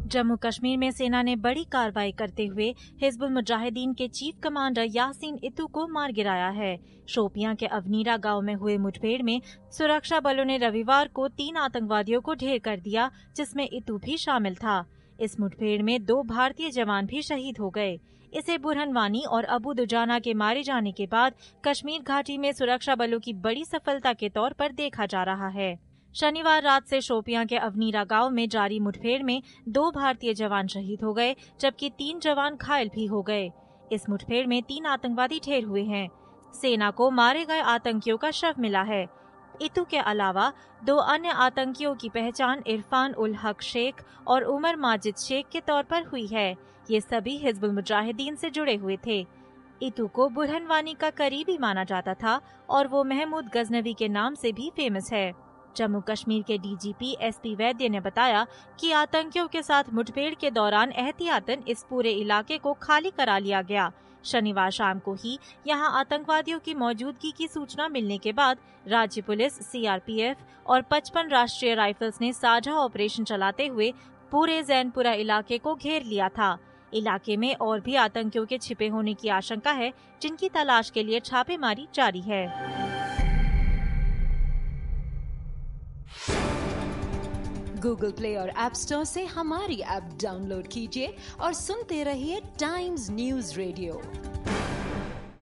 जम्मू कश्मीर में सेना ने बड़ी कार्रवाई करते हुए हिजबुल मुजाहिदीन के चीफ कमांडर यासीन इतू को मार गिराया है। शोपियां के अवनीरा गांव में हुए मुठभेड़ में सुरक्षा बलों ने रविवार को 3 आतंकवादियों को ढेर कर दिया, जिसमें इतू भी शामिल था। इस मुठभेड़ में 2 भारतीय जवान भी शहीद हो गए। इसे बुरहन वानी और अबू दुजाना के मारे जाने के बाद कश्मीर घाटी में सुरक्षा बलों की बड़ी सफलता के तौर पर देखा जा रहा है। शनिवार रात से शोपियां के अवनीरा गांव में जारी मुठभेड़ में 2 भारतीय जवान शहीद हो गए, जबकि 3 जवान घायल भी हो गए। इस मुठभेड़ में 3 आतंकवादी ढेर हुए हैं। सेना को मारे गए आतंकियों का शव मिला है। इतू के अलावा 2 अन्य आतंकियों की पहचान इरफान उल हक शेख और उमर माजिद शेख के तौर पर हुई है। ये सभी हिजबुल मुजाहिदीन से जुड़े हुए थे। इतू को बुरहन वानी का करीबी माना जाता था और वो महमूद गजनवी के नाम से भी फेमस है। जम्मू कश्मीर के डीजीपी एसपी वैद्य ने बताया कि आतंकियों के साथ मुठभेड़ के दौरान एहतियातन इस पूरे इलाके को खाली करा लिया गया। शनिवार शाम को ही यहां आतंकवादियों की मौजूदगी की सूचना मिलने के बाद राज्य पुलिस, सीआरपीएफ और 55 राष्ट्रीय राइफल्स ने साझा ऑपरेशन चलाते हुए पूरे जैनपुरा इलाके को घेर लिया था। इलाके में और भी आतंकियों के छिपे होने की आशंका है, जिनकी तलाश के लिए छापेमारी जारी है। गूगल प्ले और ऐप स्टोर से हमारी ऐप डाउनलोड कीजिए और सुनते रहिए टाइम्स न्यूज़ रेडियो।